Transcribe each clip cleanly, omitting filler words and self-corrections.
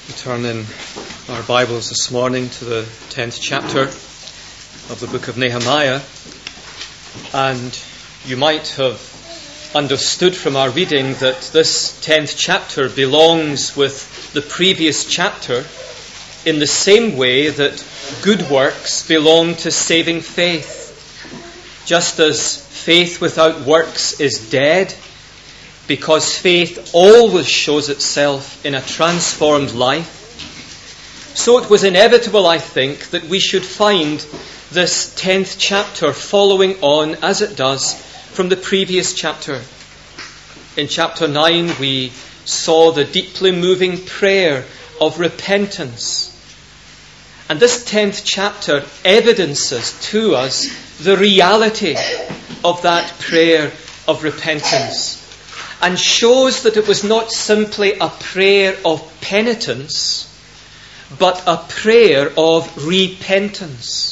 We turn in our Bibles this morning to the 10th chapter of the book of Nehemiah, and you might have understood from our reading that this 10th chapter belongs with the previous chapter in the same way that good works belong to saving faith. Just as faith without works is dead, because faith always shows itself in a transformed life, so it was inevitable, I think, that we should find this 10th chapter following on, as it does, from the previous chapter. In chapter 9, we saw the deeply moving prayer of repentance. And this 10th chapter evidences to us the reality of that prayer of repentance, and shows that it was not simply a prayer of penitence, but a prayer of repentance.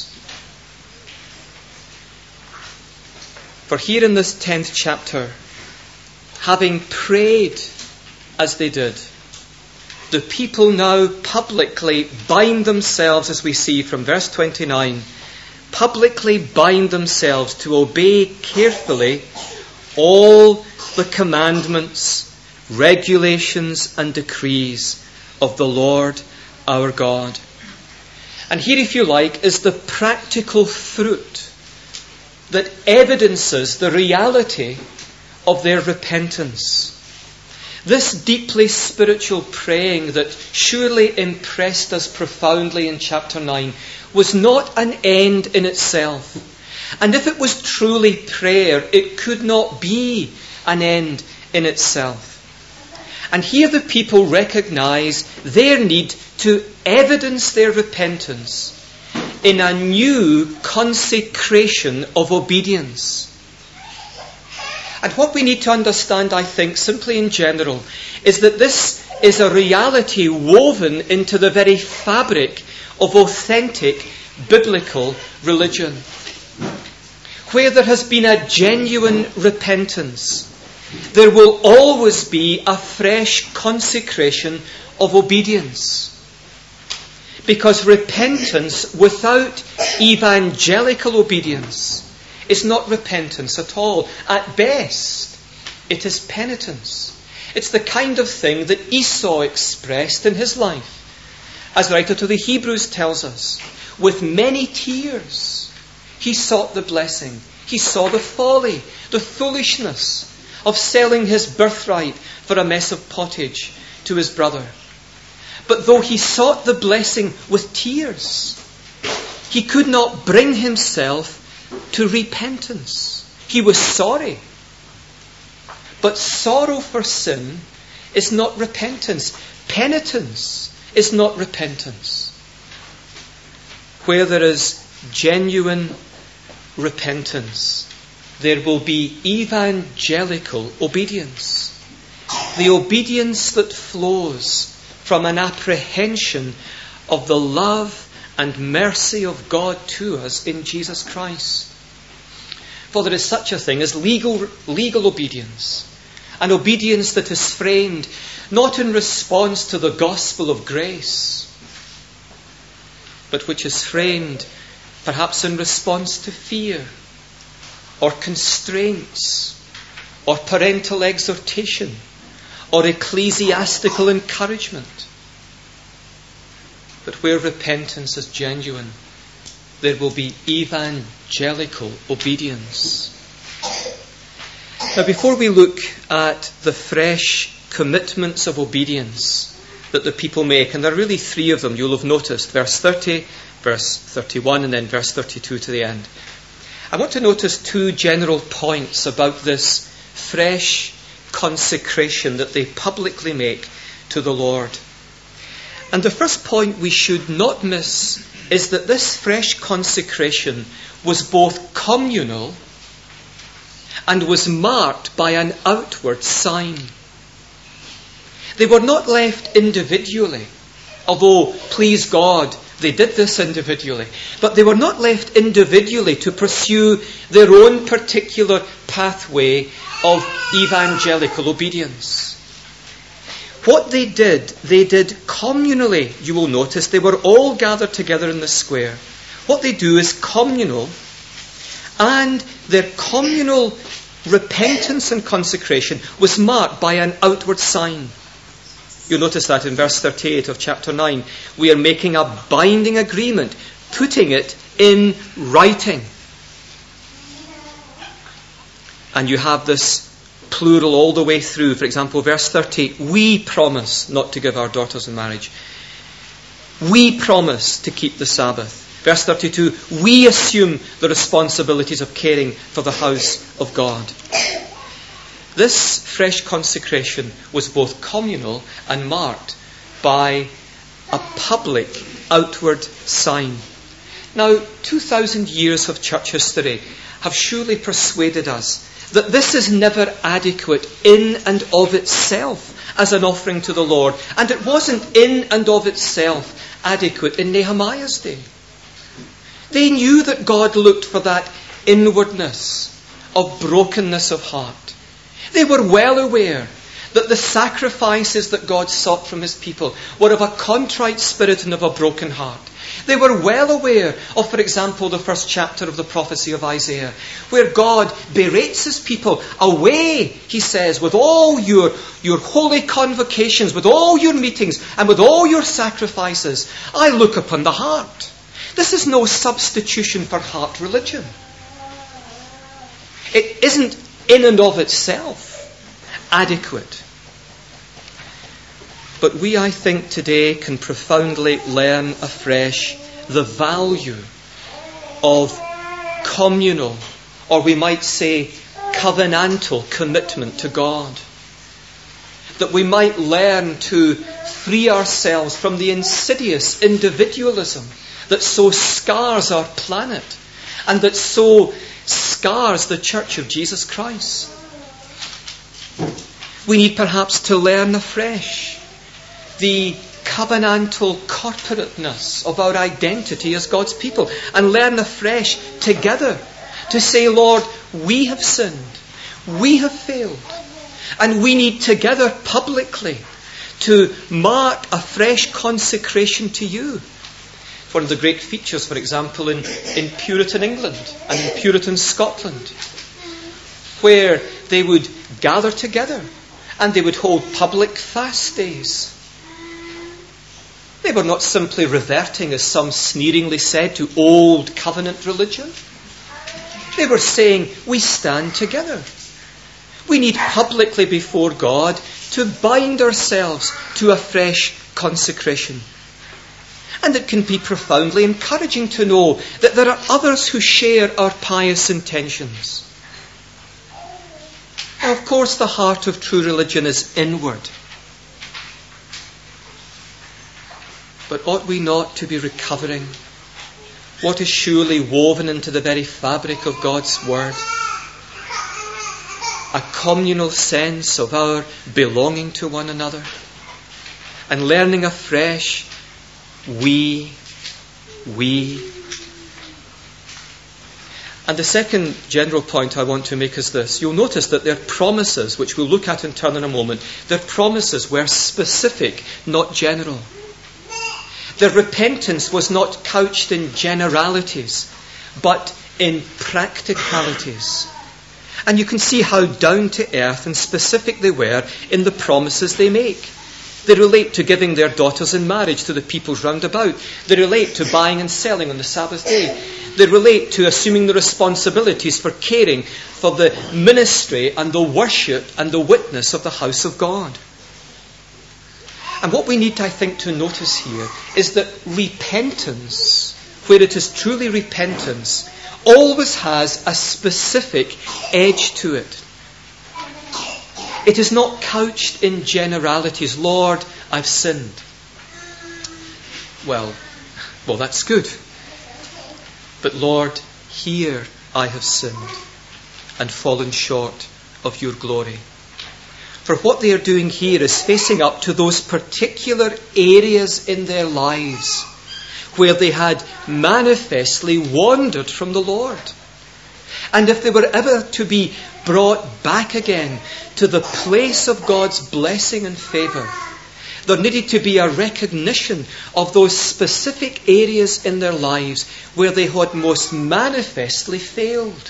For here in this 10th chapter, having prayed as they did, the people now publicly bind themselves, as we see from verse 29, publicly bind themselves to obey carefully all the commandments, regulations and decrees of the Lord our God. And here, if you like, is the practical fruit that evidences the reality of their repentance. This deeply spiritual praying that surely impressed us profoundly in chapter 9 was not an end in itself. And if it was truly prayer, it could not be an end in itself. And here the people recognise their need to evidence their repentance in a new consecration of obedience. And what we need to understand, I think, simply in general, is that this is a reality woven into the very fabric of authentic biblical religion. Where there has been a genuine repentance, there will always be a fresh consecration of obedience. Because repentance without evangelical obedience is not repentance at all. At best, it is penitence. It's the kind of thing that Esau expressed in his life. As the writer to the Hebrews tells us, with many tears he sought the blessing. He saw the folly, the foolishness of selling his birthright for a mess of pottage to his brother. But though he sought the blessing with tears, he could not bring himself to repentance. He was sorry. But sorrow for sin is not repentance. Penitence is not repentance. Where there is genuine repentance, there will be evangelical obedience. The obedience that flows from an apprehension of the love and mercy of God to us in Jesus Christ. For there is such a thing as legal obedience, an obedience that is framed not in response to the gospel of grace, but which is framed perhaps in response to fear, or constraints, or parental exhortation, or ecclesiastical encouragement. But where repentance is genuine, there will be evangelical obedience. Now, before we look at the fresh commitments of obedience that the people make, and there are really three of them, you'll have noticed, verse 30, verse 31, and then verse 32 to the end. I want to notice two general points about this fresh consecration that they publicly make to the Lord. And the first point we should not miss is that this fresh consecration was both communal and was marked by an outward sign. They were not left individually, although, please God, they did this individually. But they were not left individually to pursue their own particular pathway of evangelical obedience. what they did communally. You will notice they were all gathered together in the square. What they do is communal, and their communal repentance and consecration was marked by an outward sign. You'll notice that in verse 38 of chapter 9. We are making a binding agreement, putting it in writing. And you have this plural all the way through. For example, verse 30, we promise not to give our daughters in marriage. We promise to keep the Sabbath. Verse 32, we assume the responsibilities of caring for the house of God. This fresh consecration was both communal and marked by a public outward sign. Now, 2,000 years of church history have surely persuaded us that this is never adequate in and of itself as an offering to the Lord. And it wasn't in and of itself adequate in Nehemiah's day. They knew that God looked for that inwardness of brokenness of heart. They were well aware that the sacrifices that God sought from his people were of a contrite spirit and of a broken heart. They were well aware of, for example, the first chapter of the prophecy of Isaiah, where God berates his people. Away, he says, with all your holy convocations, with all your meetings, and with all your sacrifices. I look upon the heart. This is no substitution for heart religion. It isn't in and of itself adequate. But we, I think, today can profoundly learn afresh the value of communal, or we might say covenantal commitment to God. That we might learn to free ourselves from the insidious individualism that so scars our planet and that so scars the Church of Jesus Christ. We need perhaps to learn afresh the covenantal corporateness of our identity as God's people, and learn afresh together to say, Lord, we have sinned, we have failed, and we need together publicly to mark a fresh consecration to you. One of the great features, for example, in Puritan England and in Puritan Scotland, where they would gather together and they would hold public fast days. They were not simply reverting, as some sneeringly said, to old covenant religion. They were saying, we stand together. We need publicly before God to bind ourselves to a fresh consecration. And it can be profoundly encouraging to know that there are others who share our pious intentions. Now, of course, the heart of true religion is inward. But ought we not to be recovering what is surely woven into the very fabric of God's Word? A communal sense of our belonging to one another, and learning afresh, we. And the second general point I want to make is this. You'll notice that their promises, which we'll look at in turn in a moment, their promises were specific, not general. Their repentance was not couched in generalities, but in practicalities. And you can see how down to earth and specific they were in the promises they make. They relate to giving their daughters in marriage to the peoples round about. They relate to buying and selling on the Sabbath day. They relate to assuming the responsibilities for caring for the ministry and the worship and the witness of the house of God. And what we need, I think, to notice here is that repentance, where it is truly repentance, always has a specific edge to it. It is not couched in generalities. Lord, I've sinned. Well, that's good. But Lord, here I have sinned and fallen short of your glory. For what they are doing here is facing up to those particular areas in their lives where they had manifestly wandered from the Lord. And if they were ever to be brought back again to the place of God's blessing and favour, There needed to be a recognition of those specific areas in their lives where they had most manifestly failed.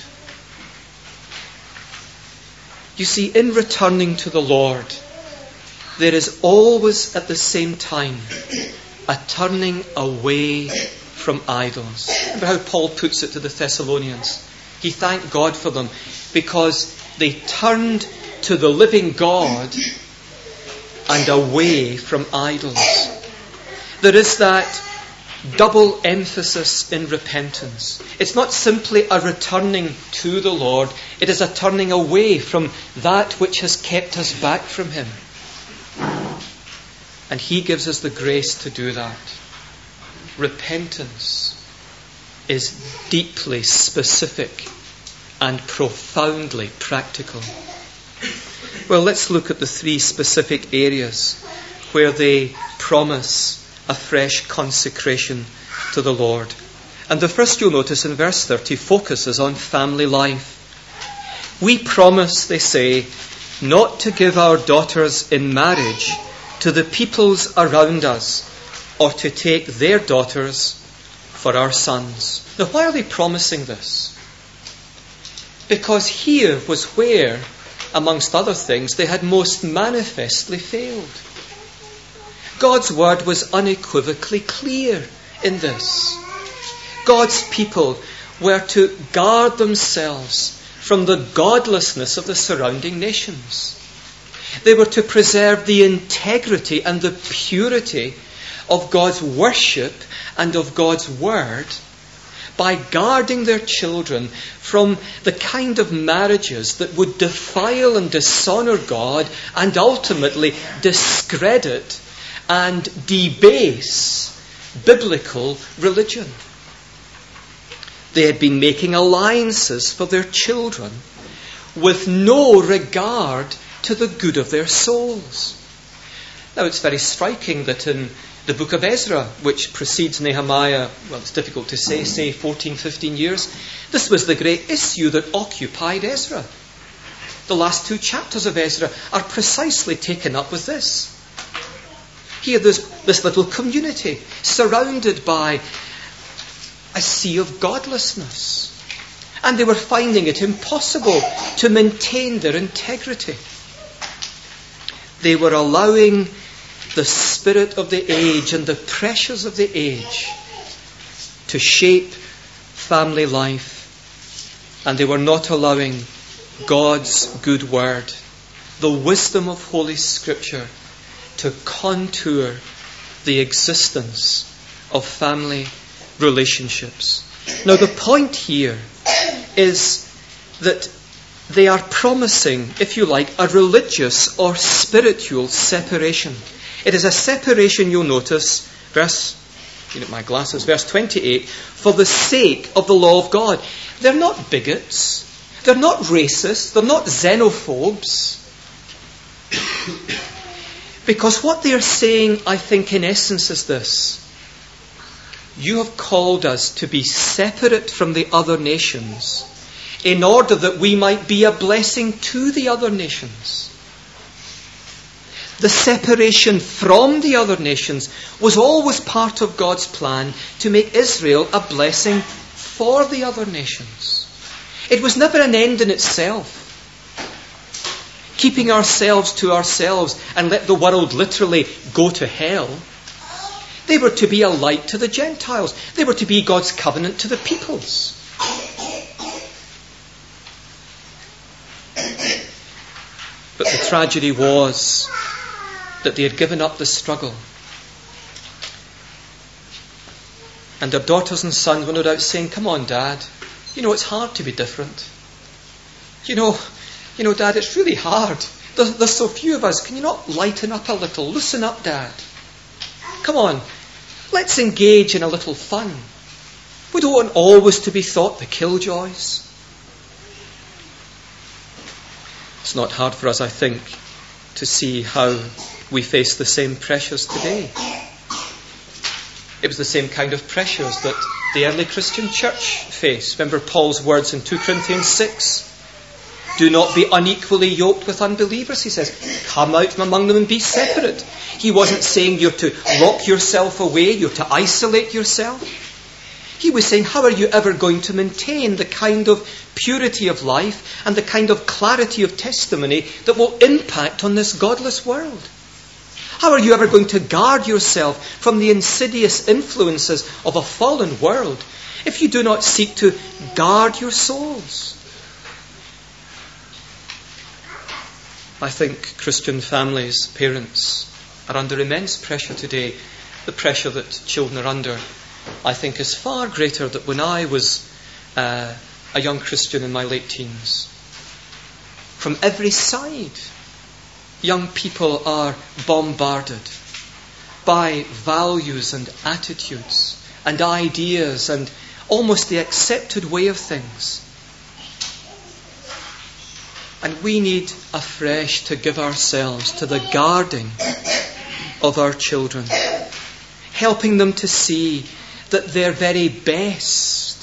You see, in returning to the Lord, there is always at the same time a turning away from idols. Remember how Paul puts it to the Thessalonians? He thanked God for them because they turned to the living God and away from idols. There is that double emphasis in repentance. It's not simply a returning to the Lord, it is a turning away from that which has kept us back from Him. And He gives us the grace to do that. Repentance is deeply specific and profoundly practical. Well, let's look at the three specific areas where they promise a fresh consecration to the Lord. And the first, you'll notice in verse 30, focuses on family life. We promise, they say, not to give our daughters in marriage to the peoples around us, or to take their daughters for our sons. Now, why are they promising this? Because here was where, amongst other things, they had most manifestly failed. God's word was unequivocally clear in this. God's people were to guard themselves from the godlessness of the surrounding nations. They were to preserve the integrity and the purity of God's worship and of God's word by guarding their children from the kind of marriages that would defile and dishonour God and ultimately discredit and debase biblical religion. They had been making alliances for their children with no regard to the good of their souls. Now, it's very striking that in the book of Ezra, which precedes Nehemiah, well, it's difficult to say 14, 15 years, this was the great issue that occupied Ezra. The last two chapters of Ezra are precisely taken up with this. Here there's this little community surrounded by a sea of godlessness. And they were finding it impossible to maintain their integrity. They were allowing the spirit of the age and the pressures of the age to shape family life. And they were not allowing God's good word, the wisdom of Holy Scripture, to contour the existence of family relationships. Now, the point here is that they are promising, if you like, a religious or spiritual separation. It is a separation, you'll notice, verse 28, for the sake of the law of God. They're not bigots. They're not racists. They're not xenophobes. Because what they are saying, I think, in essence is this. You have called us to be separate from the other nations in order that we might be a blessing to the other nations. The separation from the other nations was always part of God's plan to make Israel a blessing for the other nations. It was never an end in itself. Keeping ourselves to ourselves and let the world literally go to hell. They were to be a light to the Gentiles. They were to be God's covenant to the peoples. But the tragedy was that they had given up the struggle. And their daughters and sons were no doubt saying, come on, Dad, you know it's hard to be different. You know, Dad, it's really hard. There's so few of us. Can you not lighten up a little? Loosen up, Dad. Come on, let's engage in a little fun. We don't want always to be thought the killjoys. It's not hard for us, I think, to see how we face the same pressures today. It was the same kind of pressures that the early Christian church faced. Remember Paul's words in 2 Corinthians 6. Do not be unequally yoked with unbelievers, he says. Come out from among them and be separate. He wasn't saying you're to lock yourself away, you're to isolate yourself. He was saying, how are you ever going to maintain the kind of purity of life and the kind of clarity of testimony that will impact on this godless world? How are you ever going to guard yourself from the insidious influences of a fallen world if you do not seek to guard your souls? I think Christian families, parents, are under immense pressure today. The pressure that children are under, I think, is far greater than when I was a young Christian in my late teens. From every side, young people are bombarded by values and attitudes and ideas and almost the accepted way of things. And we need afresh to give ourselves to the guarding of our children, helping them to see that their very best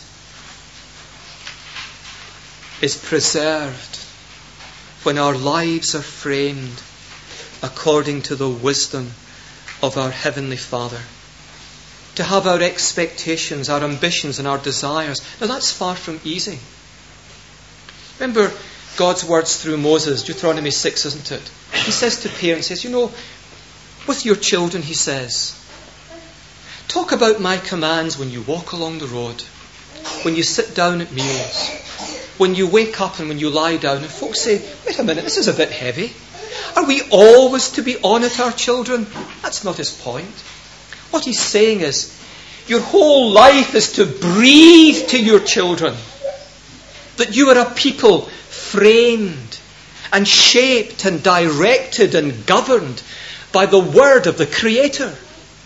is preserved when our lives are framed according to the wisdom of our Heavenly Father. To have our expectations, our ambitions and our desires. Now that's far from easy. Remember God's words through Moses, Deuteronomy 6, isn't it? He says to parents, he says, with your children, he says, talk about my commands when you walk along the road, when you sit down at meals, when you wake up and when you lie down. And folks say, wait a minute, this is a bit heavy. Are we always to be on at our children? That's not his point. What he's saying is, your whole life is to breathe to your children that you are a people framed and shaped and directed and governed by the word of the Creator.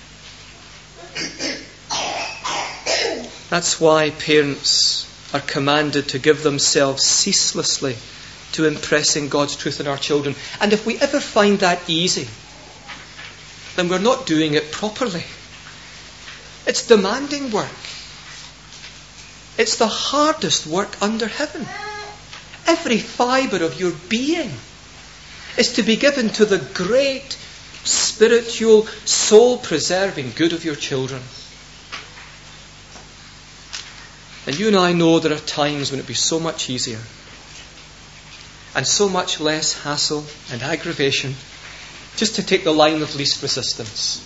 That's why parents are commanded to give themselves ceaselessly to impressing God's truth in our children. And if we ever find that easy, then we're not doing it properly. It's demanding work. It's the hardest work under heaven. Every fibre of your being is to be given to the great spiritual, soul-preserving good of your children. And you and I know there are times when it would be so much easier and so much less hassle and aggravation just to take the line of least resistance.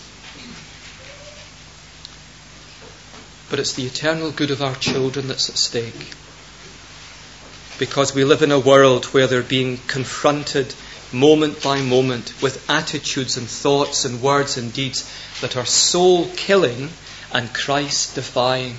But it's the eternal good of our children that's at stake. Because we live in a world where they're being confronted moment by moment with attitudes and thoughts and words and deeds that are soul-killing and Christ-defying.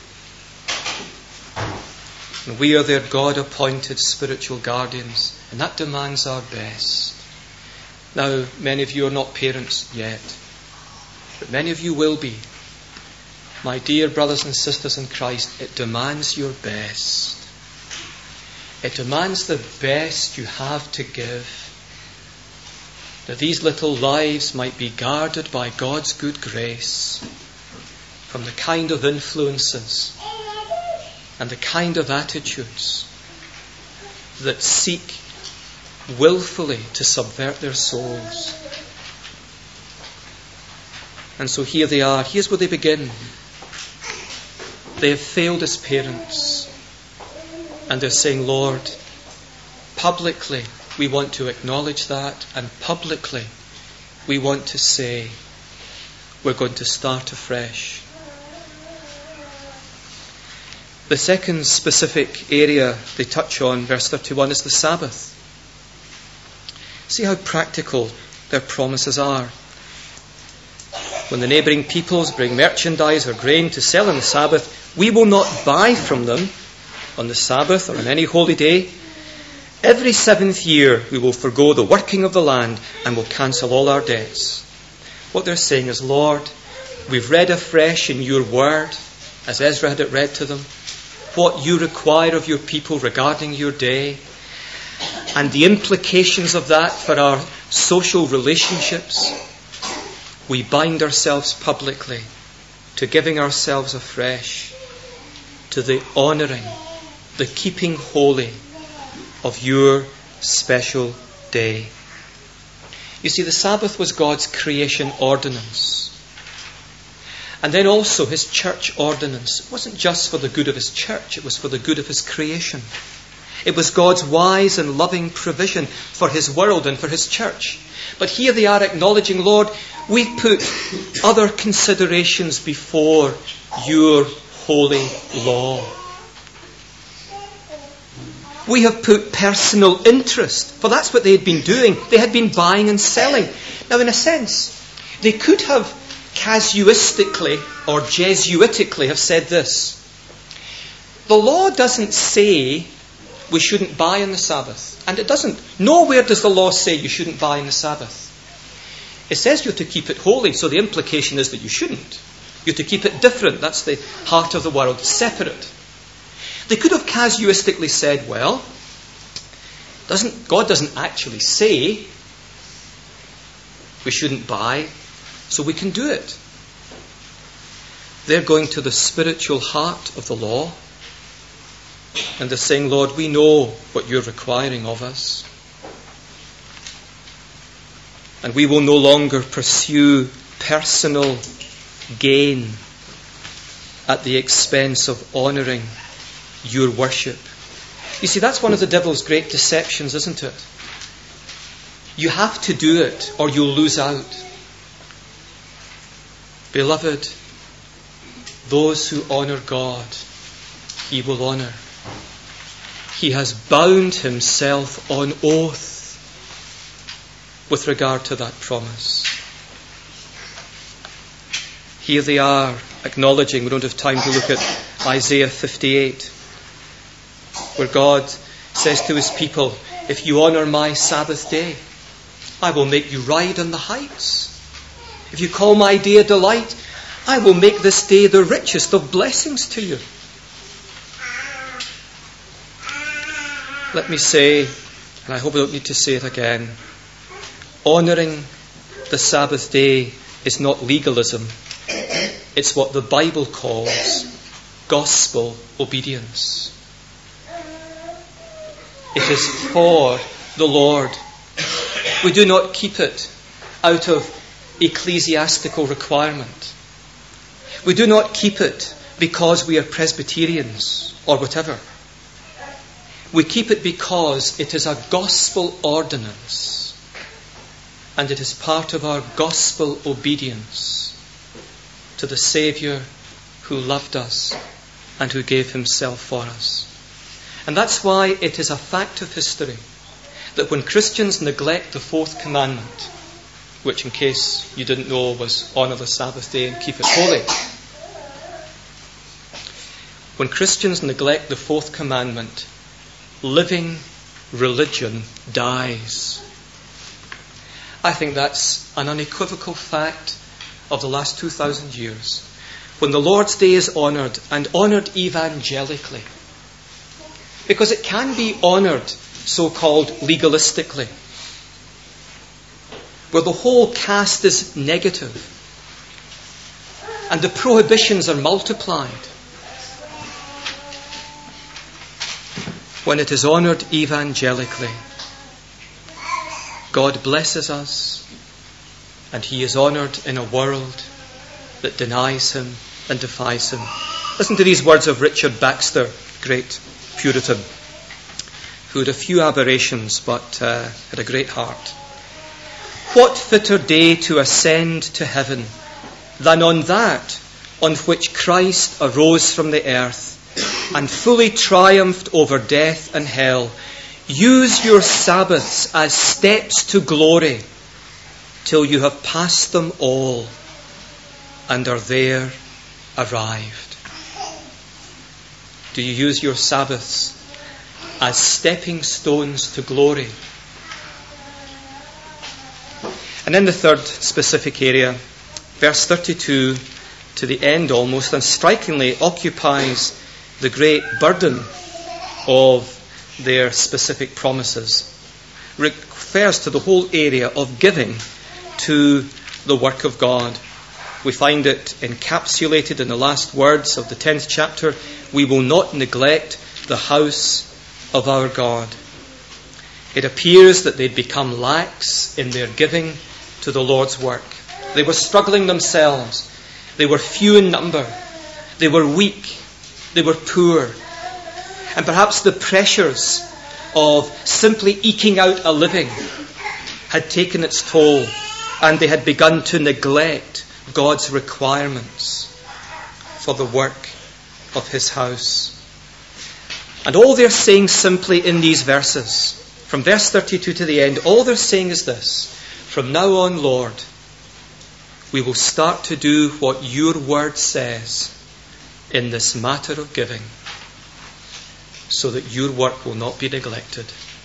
And we are their God-appointed spiritual guardians, and that demands our best. Now, many of you are not parents yet, but many of you will be. My dear brothers and sisters in Christ, it demands your best. It demands the best you have to give, that these little lives might be guarded by God's good grace from the kind of influences and the kind of attitudes that seek willfully to subvert their souls. And so here they are. Here's where they begin. They have failed as parents. And they're saying, Lord, publicly we want to acknowledge that, and publicly we want to say we're going to start afresh. The second specific area they touch on, verse 31, is the Sabbath. See how practical their promises are. When the neighbouring peoples bring merchandise or grain to sell on the Sabbath, we will not buy from them on the Sabbath or on any holy day. Every 7th year we will forgo the working of the land and will cancel all our debts. What they're saying is, Lord, we've read afresh in your word, as Ezra had it read to them, what you require of your people regarding your day and the implications of that for our social relationships. We bind ourselves publicly to giving ourselves afresh to the honouring, the keeping holy of your special day. You see, the Sabbath was God's creation ordinance. And then also his church ordinance. It wasn't just for the good of his church, it was for the good of his creation. It was God's wise and loving provision for his world and for his church. But here they are acknowledging, Lord, we've put other considerations before your holy law. We have put personal interest, for that's what they had been doing. They had been buying and selling. Now, in a sense, they could have casuistically or Jesuitically have said this. The law doesn't say we shouldn't buy on the Sabbath. And it doesn't. Nowhere does the law say you shouldn't buy on the Sabbath. It says you're to keep it holy, so the implication is that you shouldn't. You're to keep it different. That's the heart of the world, separate. They could have casuistically said, well, God doesn't actually say we shouldn't buy, so we can do it. They're going to the spiritual heart of the law. And they're saying, Lord, we know what you're requiring of us. And we will no longer pursue personal gain at the expense of honouring your worship. You see, that's one of the devil's great deceptions, isn't it? You have to do it or you'll lose out. Beloved, those who honour God, he will honour. He has bound himself on oath with regard to that promise. Here they are acknowledging, we don't have time to look at Isaiah 58, where God says to his people, if you honour my Sabbath day, I will make you ride on the heights. If you call my day a delight, I will make this day the richest of blessings to you. Let me say, and I hope I don't need to say it again, honouring the Sabbath day is not legalism. It's what the Bible calls gospel obedience. It is for the Lord. We do not keep it out of ecclesiastical requirement. We do not keep it because we are Presbyterians or whatever. We keep it because it is a gospel ordinance and it is part of our gospel obedience to the Saviour who loved us and who gave himself for us. And that's why it is a fact of history that when Christians neglect the fourth commandment, which in case you didn't know was honour the Sabbath day and keep it holy, when Christians neglect the fourth commandment, living religion dies. I think that's an unequivocal fact of the last 2,000 years. When the Lord's Day is honoured, and honoured evangelically, because it can be honoured so-called legalistically, where the whole cast is negative and the prohibitions are multiplied. When it is honoured evangelically, God blesses us and he is honoured in a world that denies him and defies him. Listen to these words of Richard Baxter, great Puritan, who had a few aberrations but had a great heart. What fitter day to ascend to heaven than on that on which Christ arose from the earth and fully triumphed over death and hell? Use your Sabbaths as steps to glory till you have passed them all and are there arrived. Do you use your Sabbaths as stepping stones to glory? And then the third specific area, verse 32 to the end almost, and strikingly occupies the great burden of their specific promises, refers to the whole area of giving to the work of God. We find it encapsulated in the last words of the 10th chapter. We will not neglect the house of our God. It appears that they'd become lax in their giving to the Lord's work. They were struggling themselves. They were few in number. They were weak. They were poor. And perhaps the pressures of simply eking out a living had taken its toll, and they had begun to neglect God's requirements for the work of his house. And all they're saying simply in these verses, from verse 32 to the end, all they're saying is this: from now on, Lord, we will start to do what your word says in this matter of giving, so that your work will not be neglected.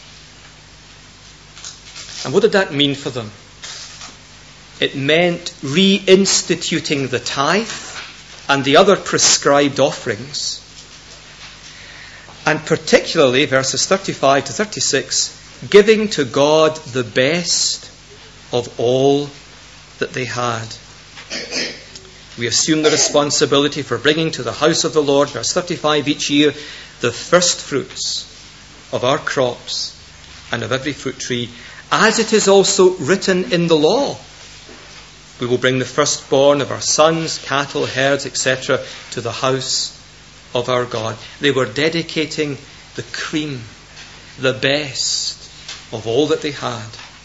And what did that mean for them? It meant reinstituting the tithe and the other prescribed offerings, and particularly, verses 35 to 36, giving to God the best of all that they had. We assume the responsibility for bringing to the house of the Lord, verse 35, each year, the first fruits of our crops and of every fruit tree, as it is also written in the law. We will bring the firstborn of our sons, cattle, herds, etc., to the house of our God. They were dedicating the cream, the best of all that they had.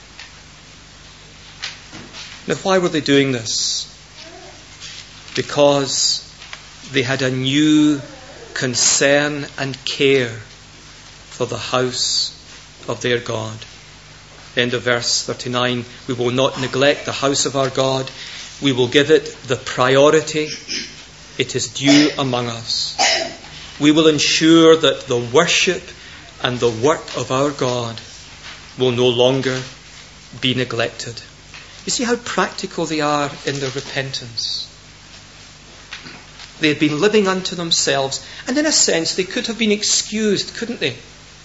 Now, why were they doing this? Because they had a new concern and care for the house of their God. End of verse 39. We will not neglect the house of our God. We will give it the priority it is due among us. We will ensure that the worship and the work of our God will no longer be neglected. You see how practical they are in their repentance. They had been living unto themselves, and in a sense they could have been excused, couldn't they?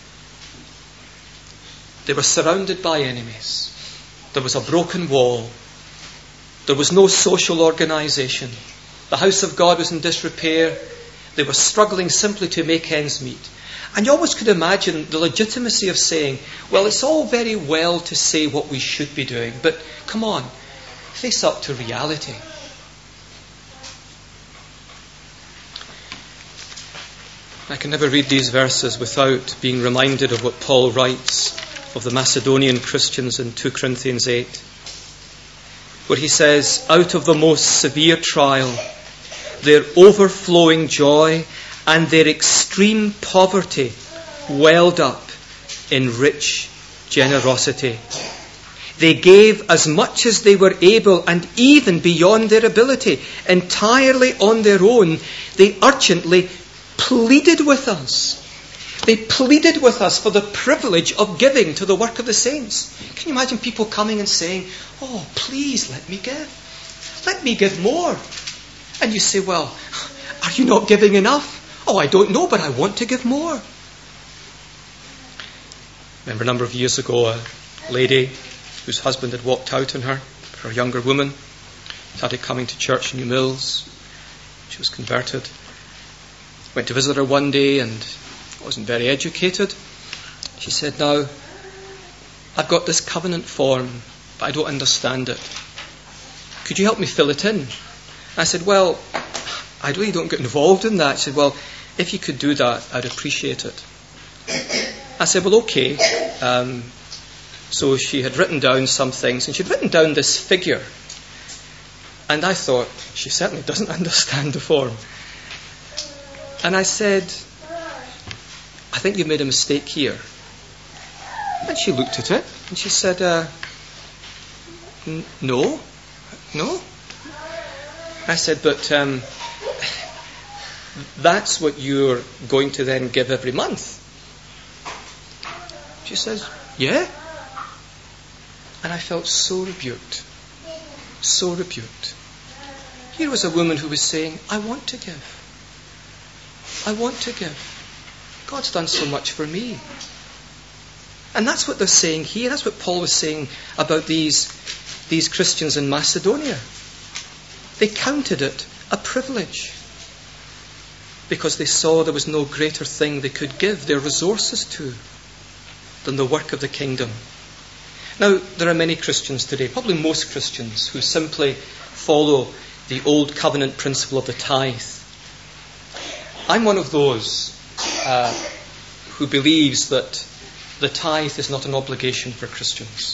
They were surrounded by enemies. There was a broken wall. There was no social organisation. The house of God was in disrepair. They were struggling simply to make ends meet. And you always could imagine the legitimacy of saying, well, it's all very well to say what we should be doing, but come on, face up to reality. I can never read these verses without being reminded of what Paul writes of the Macedonian Christians in 2 Corinthians 8, where he says, out of the most severe trial, their overflowing joy and their extreme poverty welled up in rich generosity. They gave as much as they were able, and even beyond their ability, entirely on their own. They urgently pleaded with us. They pleaded with us for the privilege of giving to the work of the saints. Can you imagine people coming and saying, oh, please let me give. Let me give more. And you say, well, are you not giving enough? Oh, I don't know, but I want to give more. Remember a number of years ago, a lady whose husband had walked out on her, for a younger woman, started coming to church in New Mills. She was converted. Went to visit her one day and wasn't very educated. She said, now, I've got this covenant form, but I don't understand it. Could you help me fill it in? I said, well, I really don't get involved in that. She said, well, if you could do that, I'd appreciate it. I said, well, okay. So she had written down some things, and she'd written down this figure. And I thought, she certainly doesn't understand the form. And I said, I think you made a mistake here. And she looked at it, and she said, no. I said, but that's what you're going to then give every month. She says, yeah. And I felt so rebuked. So rebuked. Here was a woman who was saying, I want to give. I want to give. God's done so much for me. And that's what they're saying here. That's what Paul was saying about these Christians in Macedonia. They counted it a privilege because they saw there was no greater thing they could give their resources to. than the work of the kingdom. Now, there are many Christians today, probably most Christians, who simply follow the old covenant principle of the tithe. I'm one of those who believes that the tithe is not an obligation for Christians.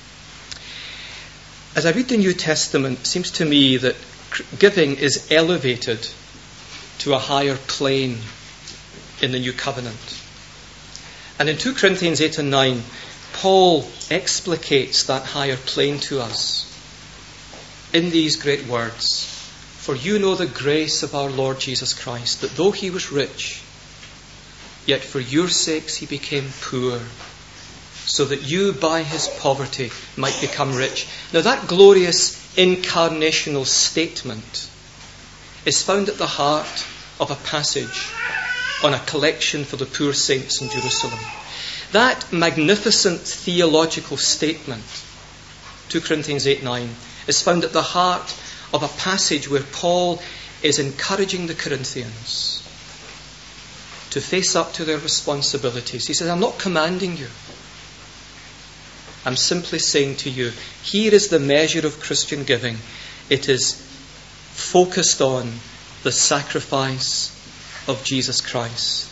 As I read the New Testament, it seems to me that giving is elevated to a higher plane in the New Covenant. And in 2 Corinthians 8 and 9, Paul explicates that higher plane to us in these great words. For you know the grace of our Lord Jesus Christ, that though he was rich, yet for your sakes he became poor, so that you by his poverty might become rich. Now that glorious incarnational statement is found at the heart of a passage on a collection for the poor saints in Jerusalem. That magnificent theological statement, 2 Corinthians 8:9, is found at the heart of a passage where Paul is encouraging the Corinthians to face up to their responsibilities. He says, I'm not commanding you. I'm simply saying to you, here is the measure of Christian giving. It is focused on the sacrifice of Jesus Christ.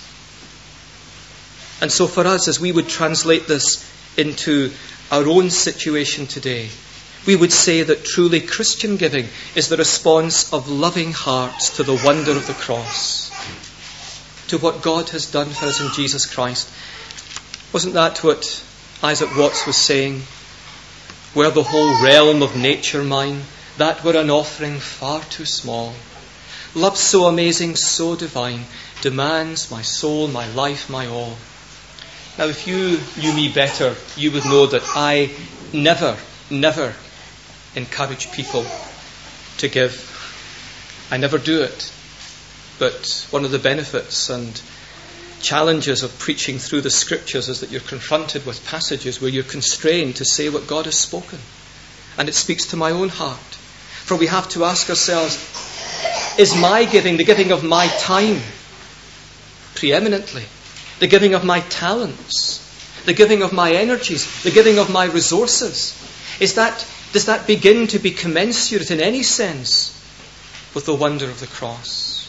And so for us, as we would translate this into our own situation today, we would say that truly Christian giving is the response of loving hearts to the wonder of the cross, to what God has done for us in Jesus Christ. Wasn't that what Isaac Watts was saying? Were the whole realm of nature mine, that were an offering far too small. Love so amazing, so divine, demands my soul, my life, my all. Now, if you knew me better, you would know that I never encourage people to give. I never do it. But one of the benefits and challenges of preaching through the Scriptures is that you're confronted with passages where you're constrained to say what God has spoken. And it speaks to my own heart. For we have to ask ourselves, is my giving, the giving of my time, preeminently, the giving of my talents, the giving of my energies, the giving of my resources, does that begin to be commensurate in any sense with the wonder of the cross?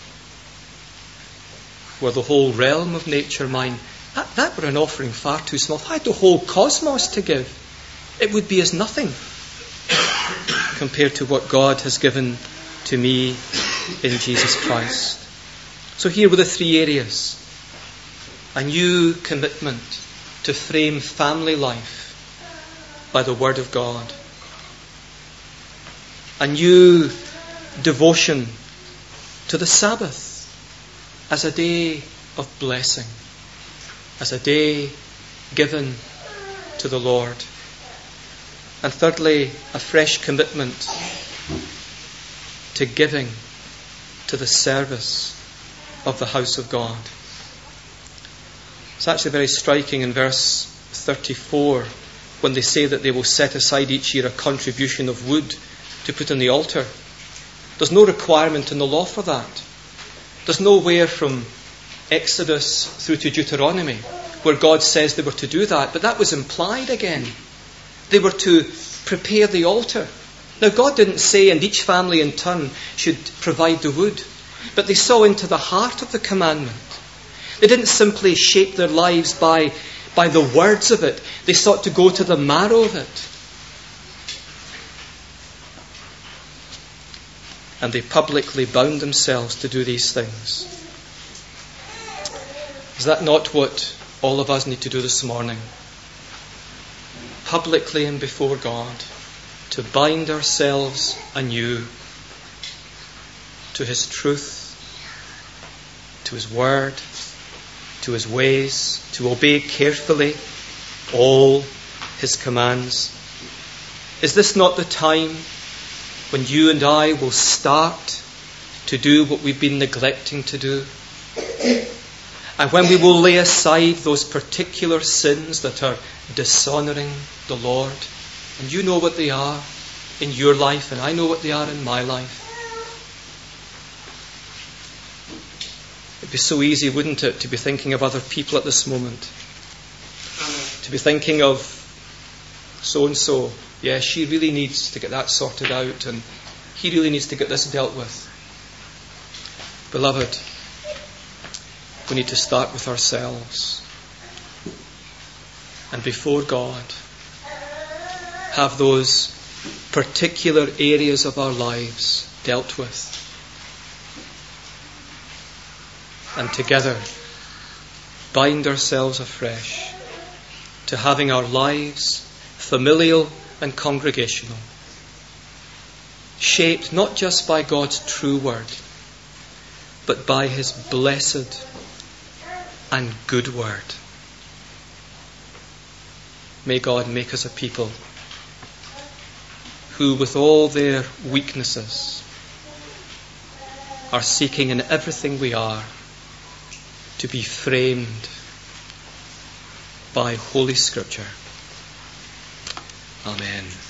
Were the whole realm of nature mine, that were an offering far too small. If I had the whole cosmos to give, it would be as nothing compared to what God has given to me in Jesus Christ. So here were the three areas. A new commitment to frame family life by the Word of God. A new devotion to the Sabbath as a day of blessing, as a day given to the Lord. And thirdly, a fresh commitment to giving to the service of the house of God. It's actually very striking in verse 34 when they say that they will set aside each year a contribution of wood to put on the altar. There's no requirement in the law for that. There's nowhere from Exodus through to Deuteronomy where God says they were to do that, but that was implied again. They were to prepare the altar. Now, God didn't say, and each family in turn should provide the wood, but they saw into the heart of the commandment. They didn't simply shape their lives by the words of it. They sought to go to the marrow of it. And they publicly bound themselves to do these things. Is that not what all of us need to do this morning? Publicly and before God, to bind ourselves anew to His truth, to His word, to His ways, to obey carefully all His commands. Is this not the time when you and I will start to do what we've been neglecting to do? And when we will lay aside those particular sins that are dishonouring the Lord, and you know what they are in your life, and I know what they are in my life. It'd be so easy, wouldn't it, to be thinking of other people at this moment. To be thinking of so-and-so, yeah, she really needs to get that sorted out, and he really needs to get this dealt with. Beloved, we need to start with ourselves. And before God, have those particular areas of our lives dealt with. And together, bind ourselves afresh to having our lives familial and congregational, shaped not just by God's true word, but by his blessed and good word. May God make us a people who, with all their weaknesses, are seeking in everything we are to be framed by Holy Scripture. Amen.